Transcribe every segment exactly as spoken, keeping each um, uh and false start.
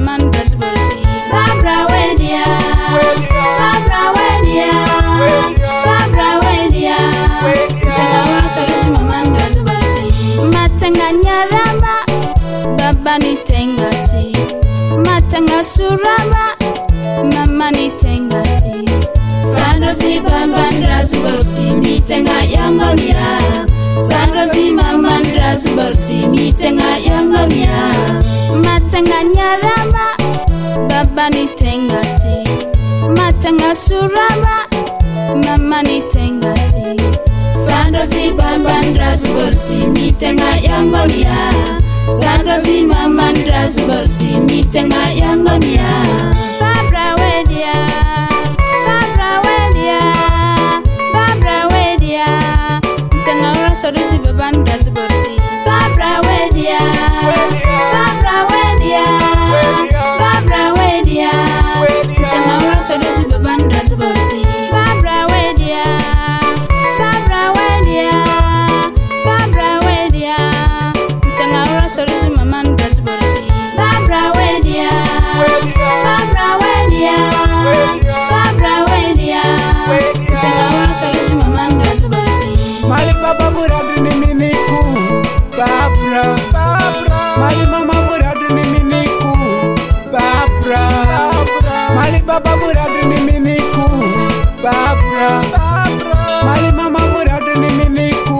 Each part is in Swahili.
maman das borsi. Barbara Wedia, Barbara Wedia, Barbara Wedia. Tenga wasa dosi maman das borsi. Matenga nyarama, baba ni tengati. Matenga surama, mama ni tengati. Sandrosi baban das borsi, mi tenga yangonia. Sandrosi maman das borsi, mi tenga yangonia. Matenga nyarama, baba ni tengati. Matenga surama, mama ni tengati. Sandrosi baban das borsi, mi tenga yangonia. Sandrosi maman das borsi, mi tenga yangonia. Barbara Wedia, Barbara Wedia, Barbara Wedia. Tenga wasa dosi baban das borsi. Barbara Wedia, Barbara Wedia, Barbara Wedia. Tenga wasa dosi baban das borsi. Barbara Wedia, Barbara Wedia, Barbara Wedia. Tenga wasa dosi maman das borsi. Barbara Wedia, Barbara Wedia, Barbara Wedia. Tenga wasa dosi maman das borsi. Mali baba buradu ni miniku Barbara, Barbara. Mali mama buradu ni miniku Barbara, Barbara. Mali baba buradu ni miniku Barbara, Barbara. Mali mama buradu ni miniku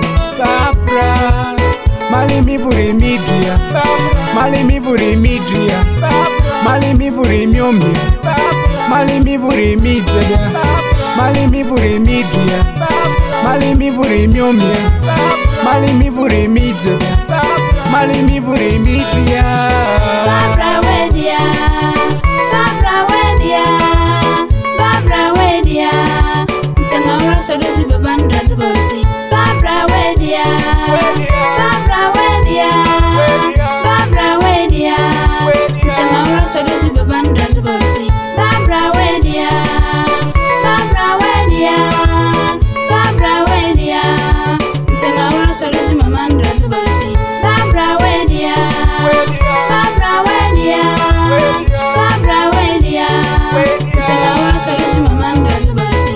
Barbara. Mali mi buri midria Barbara. Mali mi buri midria Barbara. Mali mi buri myomi Barbara. Mali mi buri midria Barbara. Mali mi buri midria Barbara. Mali mi buri myomi Mali mi buri midria Mali mi buri midria. Barbara Wedia, Barbara Wedia, Barbara Wedia. Tenga wasa dosi baban das borsi. Barbara Wedia, Barbara Wedia, Barbara Wedia. Tenga wasa dosi baban das borsi. Barbara Wedia, Barbara Wedia, Barbara Wedia. Tenga wasa dosi maman das borsi. Barbara Wedia, Barbara Wedia, Barbara Wedia. Tenga wasa dosi maman das borsi.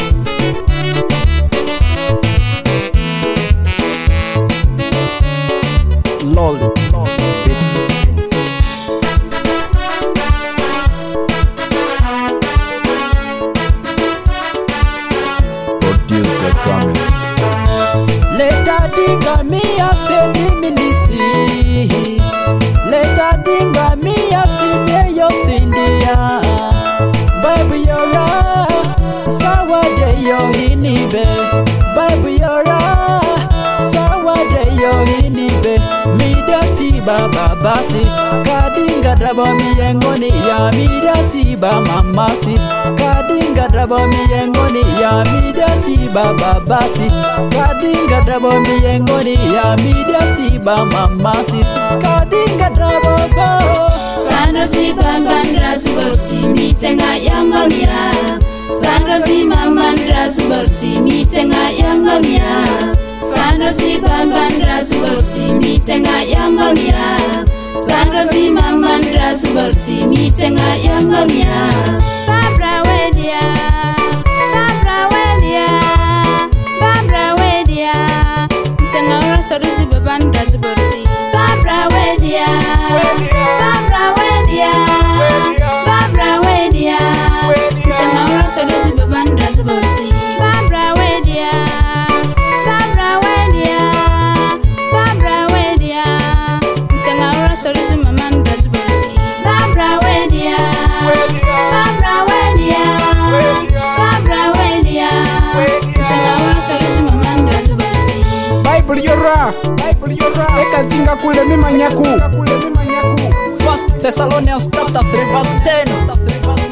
Lol Beats. Producer coming. Leta dinga mia se diminisi. Leta dinga mia sinye yo sindia. Baby yora, sawa de yo hinibe. Baby yora, sawa de yo hinibe. Mida si baba basi, kadinga drabo mi yengoni ya. Mida si ba mama si, kadinga drabo mi yengoni ya. Mida si baba basi, kadinga drabo mi yengoni ya. Mida si ba mama si, kadinga drabo ba. Sandrosi baban das borsi, mi tenga yangonia. Sandrosi maman das borsi, mi tenga yangonia. Sandrosi baban das borsi, mi tenga yangonia. Sandrosi maman das borsi, mi tenga yangonia. Barbara Wedia, Barbara Wedia, Barbara Wedia. Tenga wasa dosi baban das borsi. Barbara Wedia, Barbara Wedia, Barbara Wedia. Tenga wasa dosi baban das borsi. Barbara Wedia, Barbara Wedia, Barbara Wedia. Tenga wasa dosi maman das borsi. Barbara Wedia, Barbara Wedia, Barbara Wedia. Tenga wasa dosi maman das borsi. Bible yora, Bible yora. Eka zinga kule mi manyaku. First Thessalonians chapter three verse ten.